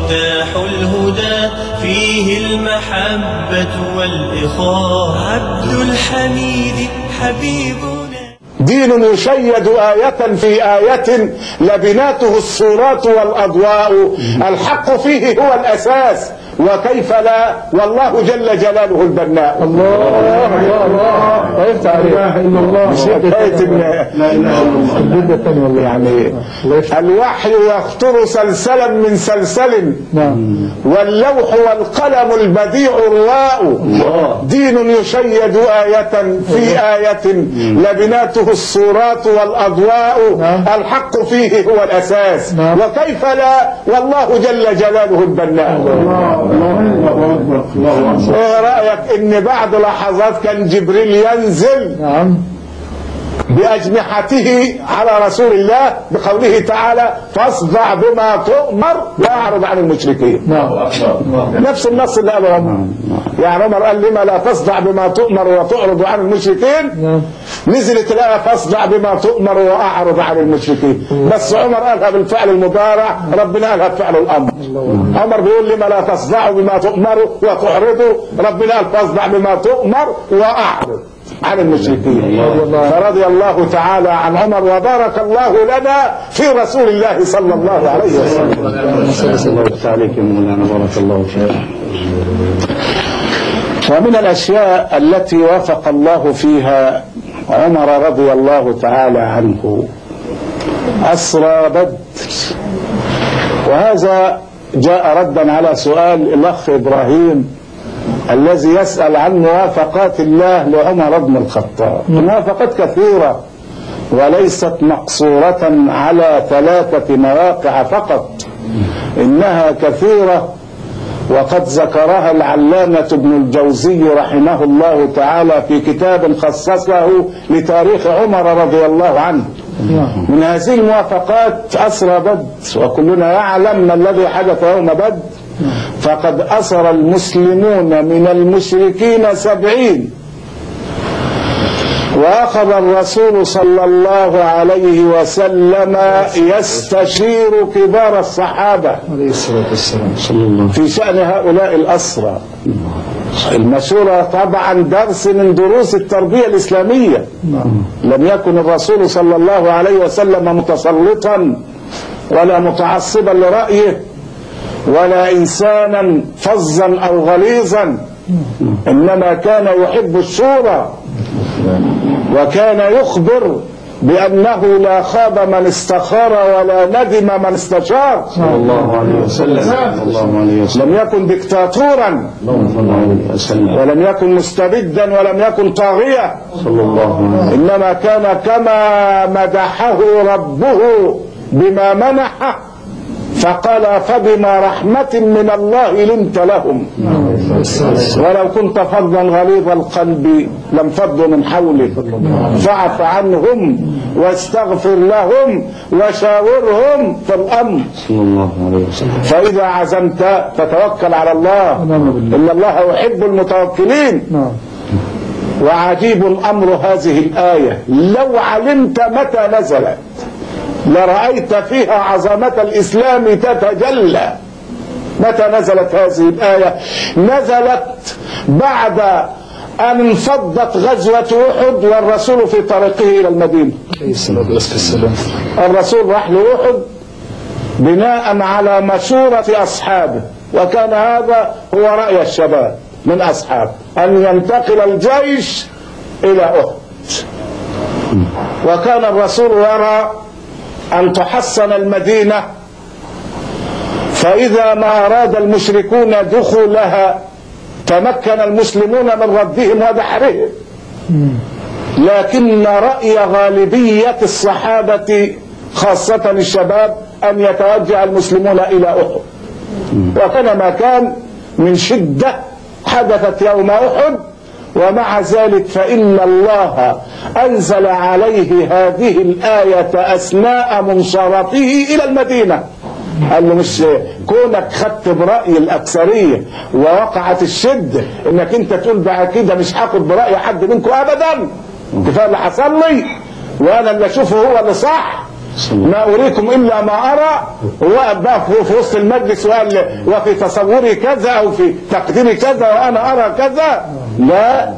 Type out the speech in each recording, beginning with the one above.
مفتاح الهدى فيه المحبة والإخاء عبد الحميد حبيبنا. دين يشيد آية في آية لبناته الصورات والأضواء، الحق فيه هو الأساس وكيف لا، والله جل جلاله البناء. الله الله الله يفتح عليك. لا اله الا الله. مش يعني الوحي يخطر سلسلا من سلسل، واللوح والقلم البديع الرواء. دين يشيد آية في آية لبناته الصورات والأضواء، الحق فيه هو الأساس وكيف لا، والله جل جلاله البناء. ايه رأيك ان بعد لحظات كان جبريل ينزل بأجنحته على رسول الله بقوله تعالى فاصدع بما تؤمر واعرض عن المشركين. نفس النص اللي قاله عمر. يعني عمر قال لما لا تصدع بما تؤمر وتعرض عن المشركين، نزلت الآية فاصدع بما تؤمر واعرض عن المشركين، بس عمر قالها بالفعل المضارع، ربنا قالها بفعل الأمر. عمر بيقول لما لا تصدعوا بما تؤمروا وتعرضوا، ربنا قال فاصدع بما تؤمر واعرض عن المشركين. فرضي الله تعالى عن عمر وبارك الله لنا في رسول الله صلى الله عليه وسلم. الله عليك يا مولانا، بارك الله فيك. ومن الأشياء التي وافق الله فيها عمر رضي الله تعالى عنه أسرى بدر، وهذا جاء ردا على سؤال الأخ إبراهيم الذي يسأل عن موافقات الله لعمر بن الخطاب. موافقات كثيرة وليست مقصورة على 3 مواقع فقط، إنها كثيرة، وقد ذكرها العلامة ابن الجوزي رحمه الله تعالى في كتاب خصصه لتاريخ عمر رضي الله عنه. من هذه الموافقات أسرى بدر، وكلنا يعلم ما الذي حدث يوم بدر، فقد أسر المسلمون من المشركين 70، وأخذ الرسول صلى الله عليه وسلم يستشير كبار الصحابة في شأن هؤلاء الأسرى. المشورة طبعا درس من دروس التربية الإسلامية. لم يكن الرسول صلى الله عليه وسلم متسلطا ولا متعصبا لرأيه ولا إنسانا فظا أو غليظا، إنما كان يحب الشورى، وكان يخبر بأنه لا خاب من استخار ولا ندم من استشار صلى الله عليه وسلم. لم يكن دكتاتورا ولم يكن مستبدا ولم يكن طاغية صلى الله عليه وسلم، إنما كان كما مدحه ربه بما منحه، فقال فبما رحمة من الله لنت لهم ولو كنت فظا غليظ القلب لانفضوا من حولك فاعف عنهم واستغفر لهم وشاورهم في الأمر. فإذا عزمت فتوكل على الله، إن الله يحب المتوكلين. وعجيب أمر هذه الآية، لو علمت متى نزلت لرأيت فيها عظمة الإسلام تتجلى. متى نزلت هذه الآية؟ نزلت بعد أن انفضت غزوة أحد والرسول في طريقه إلى المدينة. الرسول راح لأحد بناء على مشورة أصحابه، وكان هذا هو رأي الشباب من أصحاب أن ينتقل الجيش إلى أحد. وكان الرسول يرى أن تحصن المدينة، فإذا ما أراد المشركون دخولها تمكن المسلمون من ردهم ودحرهم. لكن رأي غالبية الصحابة خاصة الشباب أن يتوجه المسلمون إلى أحد، وكان ما كان من شدة حدثت يوم أحد. ومع ذلك فإن الله أنزل عليه هذه الآية أثناء منصرفه إلى المدينة. قال له مش كونك خدت برأي الأكثرية ووقعت الشدة إنك أنت تقول بقى كده مش هاخد برأي حد منكم أبدا، كفاية اللي حصل لي وأنا اللي أشوفه هو اللي صح. ما أريكم إلا ما أرى. ووقف بقى في وسط المجلس وقال وفي تصوري كذا أو في تقديري كذا وأنا أرى كذا. لا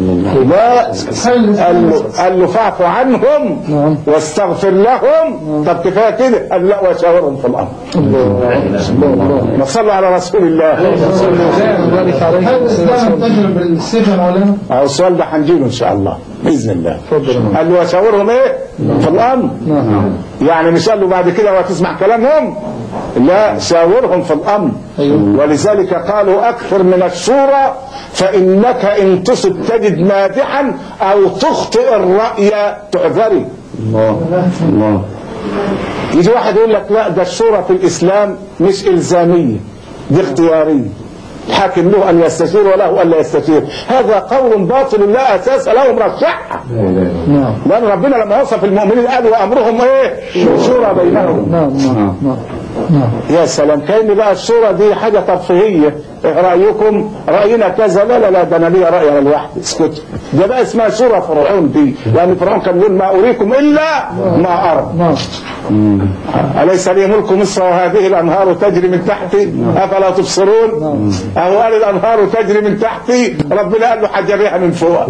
قال له فاعف عنهم واستغفر لهم. طب كفايه كده؟ قال لا وشاورهم في الامر. ما صلوا على رسول الله. هل الاسلام تجرب بالسيف يا مولانا؟ السؤال ده هنجيله ان شاء الله باذن الله. قال له وشاورهم ايه في الامر. يعني مش قال له بعد كده وتسمع كلامهم، لا شاورهم في الامر. ولذلك قالوا اكثر من الشورى فانك ان تصب تجد مادحا او تخطئ الراي تعذري. الله. يجي واحد يقول لك لا ده الشورى في الاسلام مش الزاميه، دي اختياريه، الحاكم له ان يستشير وله ان لا يستشير. هذا قول باطل لا اساس له من الصحه. لان ربنا لما وصف المؤمنين قال وامرهم ايه؟ شورى بينهم. يا سلام، كأن بقى الشورى دي حاجه ترفيهيه. ايه رايكم؟ راينا كذا. لا ده انا ليا راي انا لوحدي. اسكت. ده بقى اسمها شورى فرعون دي، لان فرعون كان يقول ما اريكم الا ما ارى. اليس لي ملك مصر وهذه الانهار تجري من تحتي افلا تبصرون؟ او قال الانهار تجري من تحتي، ربنا قال له حجريها من فوق.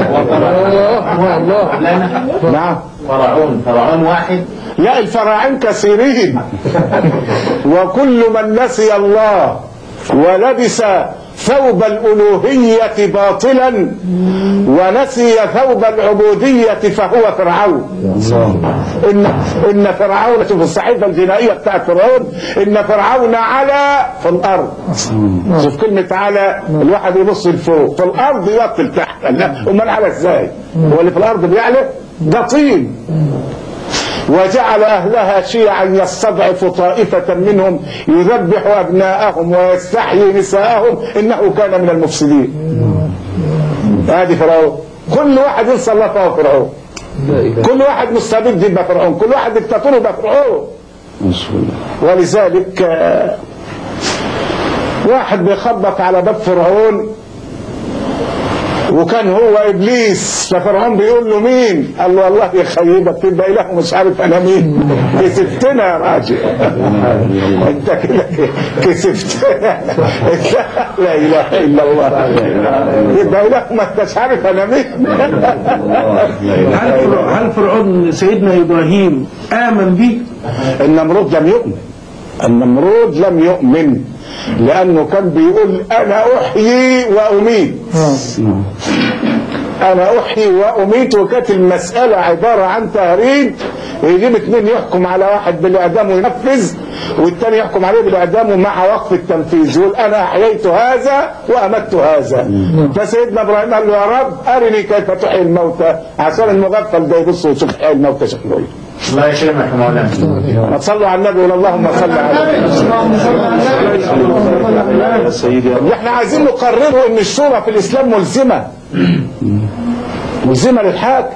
نعم. فرعون واحد؟ لا الفراعين كثيرين. وكل من نسي الله ولبس ثوب الألوهية باطلا ونسي ثوب العبودية فهو فرعون. إن فرعون، شوف الصحيفة الجنائية بتاعت فرعون، إن فرعون علا في الأرض. شوف كلمة علا، الواحد يبص لفوق، في الأرض يطل تحت. أمال على إزاي؟ هو اللي في الأرض بيعلى؟ ده طين. وجعل أهلها شيعا يستضعف طائفة منهم يذبح أبناءهم ويستحيي نساءهم إنه كان من المفسدين. هذه فرعون. كل واحد ينسى الله فهو فرعون. كل واحد مستبد يبقى فرعون، كل واحد دكتاتور يبقى فرعون. ولذلك واحد بيخبط على باب فرعون وكان هو ابليس، ففرعون بيقول له مين؟ قال له والله يخيبك تبقى اله مش عارف انا مين. كسفتنا يا راجل. انت كده كسفتنا. لا اله الا الله. يبقى اله ما انتش عارف انا مين. هل فرعون سيدنا ابراهيم امن به؟ النمرود لم يؤمن. النمرود لم يؤمن لأنه كان بيقول أنا أحيي وأميت. أنا أحيي وأميت. وكانت المسألة عبارة عن تهريج. يجيب اثنين يحكم على واحد بالإعدام وينفذ، والثاني يحكم عليه بالإعدام مع وقف التنفيذ. يقول أنا أحييت هذا وأمت هذا. فسيدنا إبراهيم قال له يا رب أرني كيف تحيي الموتى، عشان المغفل ده يبص ويشوف حي الموتى شكله إيه. الله يكرمك يا مولانا. ما تصلوا على النبي ولا اللهم صل على النبي. احنا عايزين نقرره ان الشورى في الاسلام ملزمه للحاكم.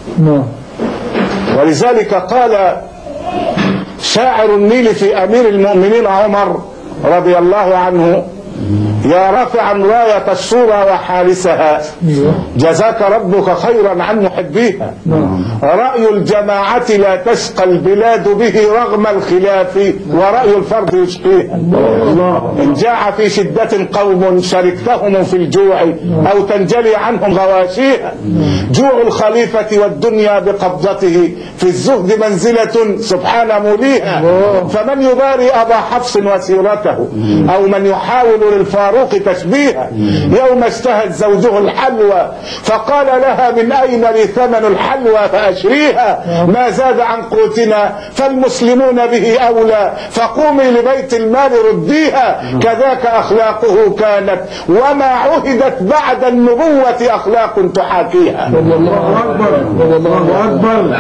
ولذلك قال شاعر النيل في امير المؤمنين عمر رضي الله عنه يا رافعا راية الشورى وحارسها جزاك ربك خيرا عن محبيها. رأي الجماعة لا تشقى البلاد به رغم الخلاف ورأي الفرد يشقيها. إن جاع في شدة قوم شركتهم في الجوع أو تنجلي عنهم غواشيها. جوع الخليفة والدنيا بقبضته في الزهد منزلة سبحان موليها. فمن يباري أبا حفص وسيرته أو من يحاول للفاروق تشبيها. يوم اشتهت زوجه الحلوى فقال لها من أين لي ثمن الحلوى فأشريها. ما زاد عن قوتنا فالمسلمون به أولى فقومي لبيت المال رديها. كذاك أخلاقه كانت وما عهدت بعد النبوة أخلاق تحاكيها. الله أكبر. الله أكبر.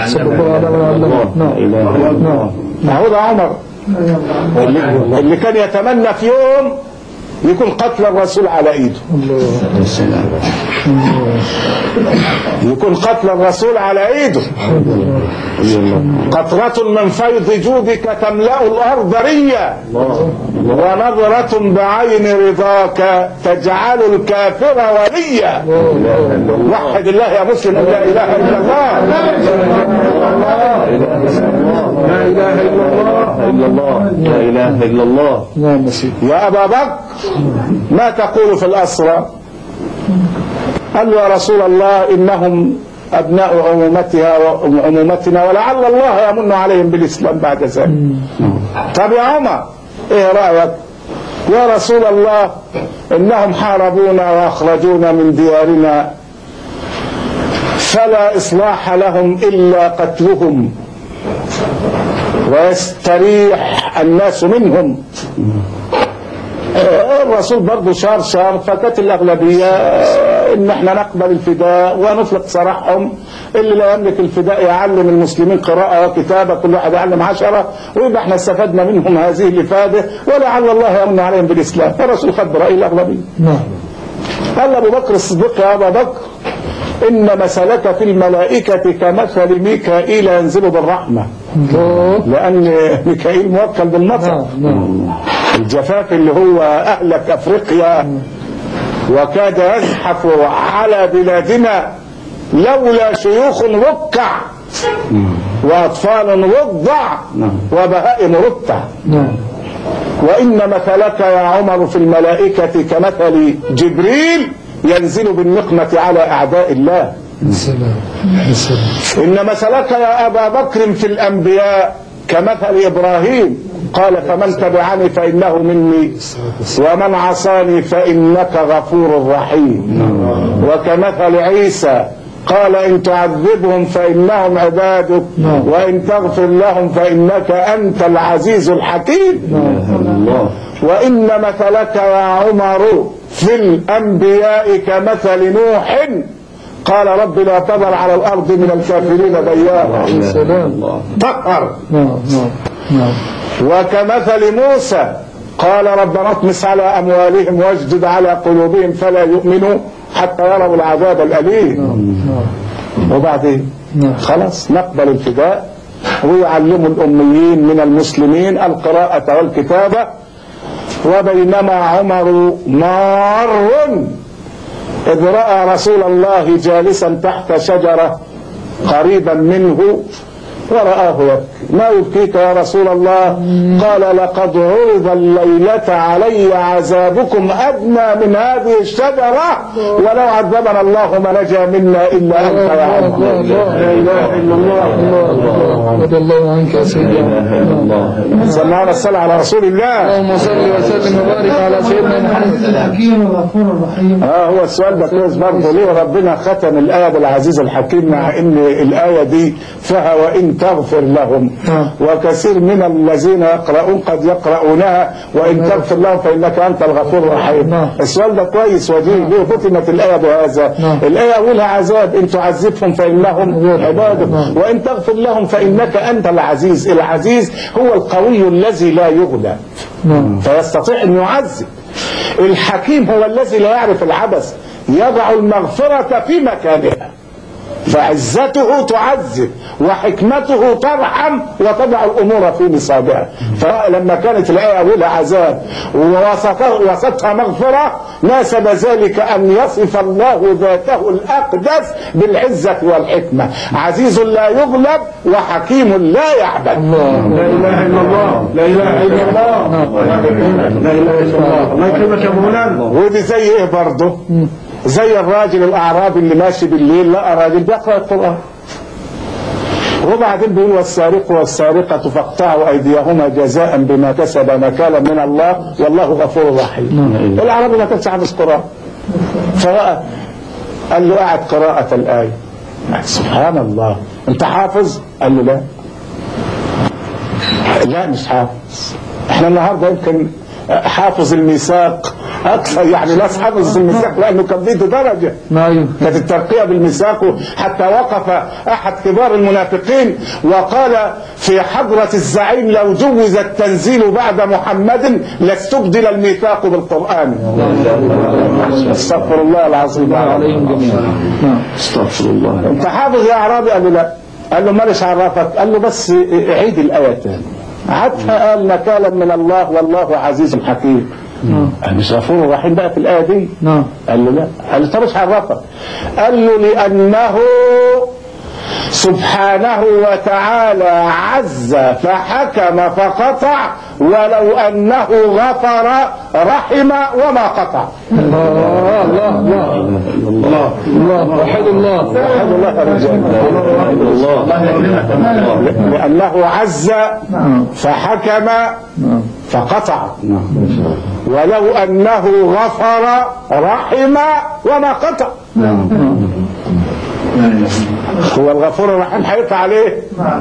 هذا عمر اللي كان يتمنى في يوم يكون قتل الرسول على ايده. يكون قتل الرسول على ايده. قطرة من فيض جودك تملأ الارض ريا ونظرة بعين رضاك تجعل الكافر وليا. وحد الله يا مسلم لا اله الا الله. لا إله إلا الله لا إله إلا الله. نعم سيدي. يا أبا بكر ما تقول في الأسرى؟ قال له يا رسول الله إنهم أبناء عمومتنا ولعل الله يمن عليهم بالإسلام بعد ذلك. طب يا عمر إيه رأيك؟ يا رسول الله إنهم حاربونا وأخرجونا من ديارنا فلا إصلاح لهم إلا قتلهم ويستريح الناس منهم. الرسول برضه شار فكانت الأغلبية إن احنا نقبل الفداء ونطلق سراحهم. اللي لا يملك الفداء يعلم المسلمين قراءة وكتابة، كل واحد يعلم 10 ويبقى احنا استفدنا منهم هذه الإفادة ولعل الله يمن عليهم بالإسلام. الرسول خد برأي الأغلبية. قال أبو بكر الصديق يا أبا بكر إن مثلك في الملائكة كمثل ميكائيل ينزل بالرحمة، لأن ميكائيل موكل بالمطر. الجفاف اللي هو أهلك أفريقيا وكاد يزحف على بلادنا لولا شيوخ ركع وأطفال رضع وبهائم رتع. وإن مثلك يا عمر في الملائكة كمثل جبريل ينزل بالنقمة على أعداء الله. إن مثلك يا أبا بكر في الأنبياء كمثل إبراهيم قال فمن تبعني فإنه مني ومن عصاني فإنك غفور رحيم. وكمثل عيسى قال إن تعذبهم فإنهم عبادك وإن تغفر لهم فإنك أنت العزيز الحكيم. وإن مثلك يا عمر في الأنبياء كمثل نوح قال رب لا تذر على الأرض من الكافرين ديارا طهر. وكمثل موسى قال ربنا اطمس على أموالهم واجدد على قلوبهم فلا يؤمنوا حتى يروا العذاب الأليم. وبعدين خلاص نقبل الفداء ويعلموا الأميين من المسلمين القراءة والكتابة. وبينما عمر مار إذ رأى رسول الله جالسا تحت شجرة قريبا منه ورآه يبكي. ما يبكيك يا رسول الله؟ قال لقد عرض الليلة علي عذابكم أدنى من هذه الشجرة ولو عذبنا الله ما نجا منا إلا أنت يا عمر. لا إله إلا الله. رضي الله عنك يا سيدنا. سمعنا الصلاة على رسول الله. اللهم صل وسلم وبارك على سيدنا محمد. الحكيم الغفور الرحيم. هو السؤال ده كويس برضه. ليه ربنا ختم الآية بالعزيز الحكيم مع إن الآية دي فيها وإن تغفر لهم وكثير من الذين يقرؤون قد يقرؤونها وإن تغفر لهم فإنك أنت الغفور الرحيم. السؤال ده كويس ودين. ليه ختمت الآية بهذا؟ الآية أولها عذاب إن تعذبهم فإنهم عبادك وإن تغفر لهم فإنك أنت العزيز. العزيز هو القوي الذي لا يغلب فيستطيع أن يعذب. الحكيم هو الذي لا يعرف العبث يضع المغفرة في مكانها فعزته تعذب وحكمته ترحم وتضع الأمور في نصابها. فلما كانت الآية أولها عذاب ووسطها مغفرة ناسب ذلك أن يصف الله ذاته الأقدس بالعزة والحكمة. عزيز لا يغلب وحكيم لا يعبد. لا إله إلا الله. لا إله إلا الله. لا إله إلا الله. الله يكرمك يا مولانا. ودي زي إيه برضه؟ زي الراجل الأعرابي اللي ماشي بالليل لقى راجل بيقرأ القرآن وبعدين بيقول والسارق والسارقة فاقطعوا أيديهما جزاء بما كسب نكالا من الله والله غفور رحيم. الأعرابي ما كانش عارف قرآن فرأى قال له قاعد قراءة الآية. سبحان الله أنت حافظ؟ قال له لا مش حافظ. احنا النهارده يمكن حافظ الميثاق أكثر يعني ناس حافظ الميثاق لأنه كان بيده درجة كانت الترقية بالميثاق. حتى وقف أحد كبار المنافقين وقال في حضرة الزعيم لو جوز التنزيل بعد محمد لاستبدل الميثاق بالقرآن. استغفر الله العظيم عليهم جميعا. استغفر الله. أنت حافظ يا أعرابي؟ قال له لا. قال له مالش عرفك؟ قال له بس عيد الآية تاني. حتى قال نكالا من الله والله عزيز حكيم. قال مش غفور رحيم بقى في الآية دي؟ قال له لا. قال له طب ايش عرفك؟ قال له لأنه سبحانه وتعالى عز فحكم فقطع ولو أنه غفر رحم وما قطع. الله الله الله الله وحد الله وحد الله يا رجال. لأنه عز فحكم فقطع ولو أنه غفر رحم وما قطع. هو الغفور الرحيم هيقطع عليه؟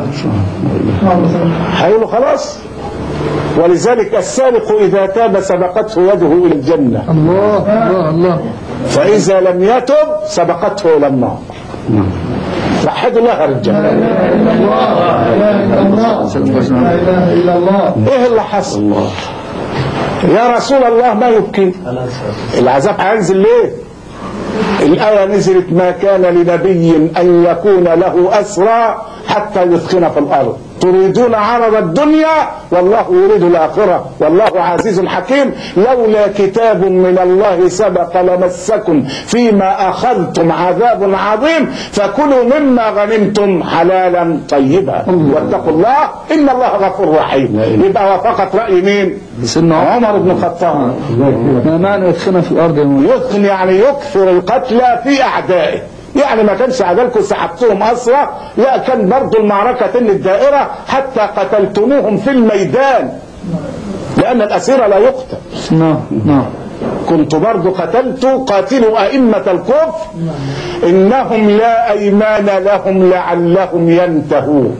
هيقول خلاص. ولذلك السارق إذا تاب سبقته يده إلى الجنة. الله الله الله. فإذا لم يتب سبقته إلى النار. وحدوا الله يا رجال. لا إله إلا الله لا إله إلا الله. إيه اللي حصل؟ يا رسول الله ما يبكي؟ العذاب هينزل ليه؟ الآية نزلت ما كان لنبي أن يكون له أسرى حتى يثخن في الأرض تريدون عرض الدنيا والله يريد الآخرة والله عزيز حكيم لولا كتاب من الله سبق لمسكم فيما أخذتم عذاب عظيم فكلوا مما غنمتم حلالا طيبا واتقوا الله إن الله غفور رحيم. يبقى وافقت رأي مين؟ عمر بن الخطاب. ما معنى يدخلنا في الأرض؟ يدخل يعني يكثر القتلى في أعدائه. يعني ما كانش عدالكم سحبتهم أسرى، لا كان برضو المعركة الدائرة حتى قتلتموهم في الميدان لأن الأسير لا يقتل. نعم. كنت برضو قاتلوا أئمة الكفر إنهم لا أيمان لهم لعلهم ينتهون.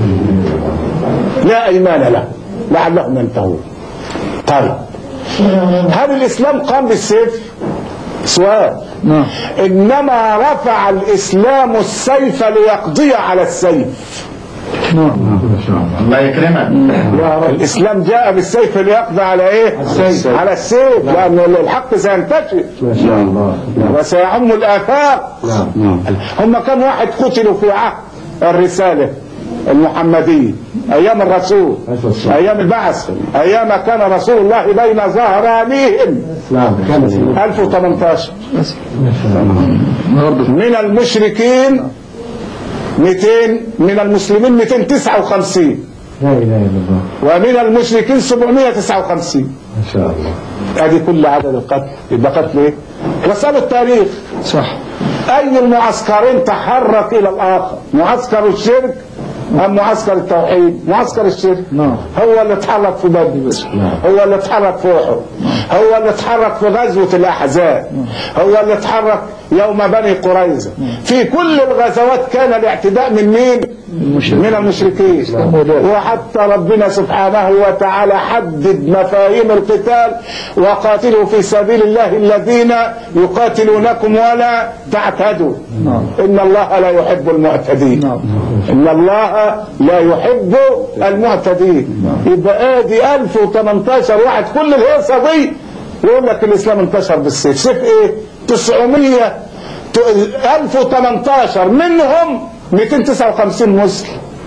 لا أيمان لهم لعلهم ينتهون. طيب هل الإسلام قام بالسيف؟ سؤال. إنما رفع الإسلام السيف ليقضي على السيف. الله يكرمك. الإسلام جاء بالسيف ليقضي على إيه؟ على السيف لأن الحق سينتشر ما شاء الله وسيعم الآفاق. هم كم واحد قتلوا في عهد الرسالة المحمدية أيام الرسول أيام البعث أيام كان رسول الله بين ظهرانيهم 1018 من المشركين 200 من المسلمين 259 لا إله إلا الله ومن المشركين 759 ما شاء الله. ادي كل عدد القتل. يبقى قتل ايه؟ وسألوا التاريخ صح. اي المعسكرين تحرك الى الاخر؟ معسكر الشرك ام معسكر التوحيد؟ معسكر الشرك. هو اللي اتحرك في بدر، هو اللي اتحرك في احد، هو اللي اتحرك في غزوة الاحزاب، هو اللي اتحرك يوم بني قريظة. في كل الغزوات كان الاعتداء من مين؟ من المشركين. وحتى ربنا سبحانه وتعالى حدد مفاهيم القتال وقاتلوا في سبيل الله الذين يقاتلونكم ولا تعتدوا إن الله لا يحب المعتدين. إن الله لا يحب المعتدين. يبقى ادي 1018 واحد كل الهيصة دي يقول لك الإسلام انتشر بالسيف. سيف ايه؟ 900 1018 منهم 259 مسلم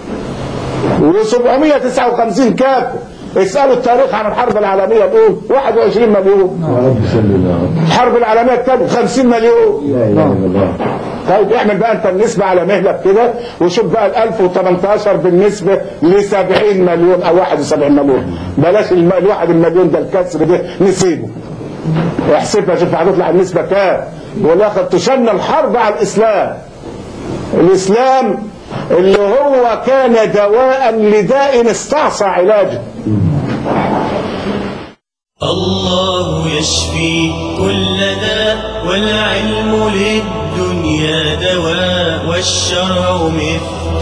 و759 كافر. اسألوا التاريخ عن الحرب العالمية الأولى 21 مليون. الحرب العالمية الثانية 50 مليون. طيب اعمل بقى انت النسبة على مهلك كده وشوف بقى 1018 بالنسبة ل 70 مليون او 71 مليون. بلاش الواحد المليون ده الكسر ده نسيبه. احسبها شوف هتطلع النسبة كام. والاخر تشن الحرب على الاسلام. الاسلام اللي هو كان دواء لداء استعصى علاجه. الله يشفي كل داء والعلم للدنيا دواء والشرع مفتاح